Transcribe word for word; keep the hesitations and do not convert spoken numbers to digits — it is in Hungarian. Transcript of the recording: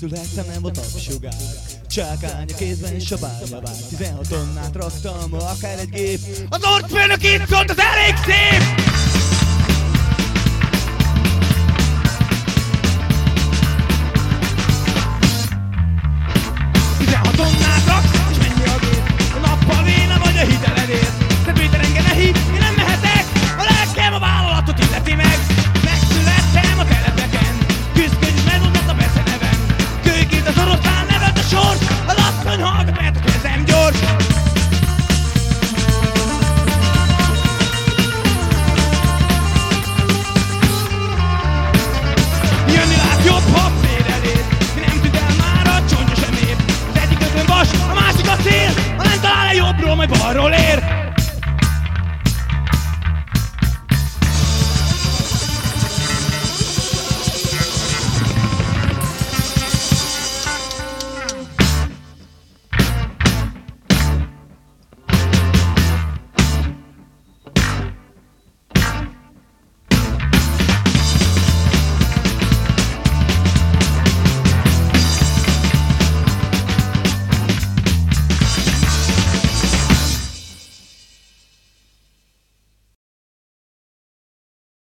születtem, nem volt tapsugár. Csákány a kézben és a bárja vár. tizenhat tonnát raktam, akár egy gép. Az orcfőnök itt szólt, az elég szép!